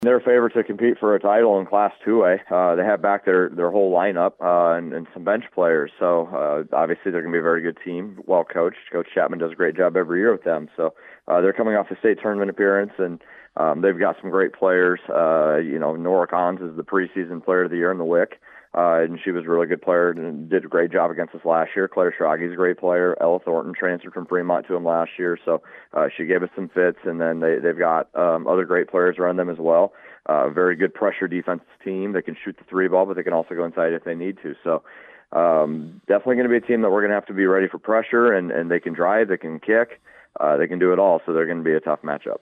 They're favored to compete for a title in Class 2A. They have back their whole lineup and some bench players. So obviously they're going to be a very good team, well coached. Coach Chapman does a great job every year with them. So they're coming off a state tournament appearance, and they've got some great players. Nora Cons is the preseason player of the year in the WIC. And she was a really good player and did a great job against us last year. Claire Schrage a great player. Ella Thornton transferred from Fremont to him last year, so she gave us some fits. And then they've got other great players around them as well. Very good pressure defense team. They can shoot the three ball, but they can also go inside if they need to. So definitely going to be a team that we're going to have to be ready for pressure, and they can drive, they can kick, they can do it all. So they're going to be a tough matchup.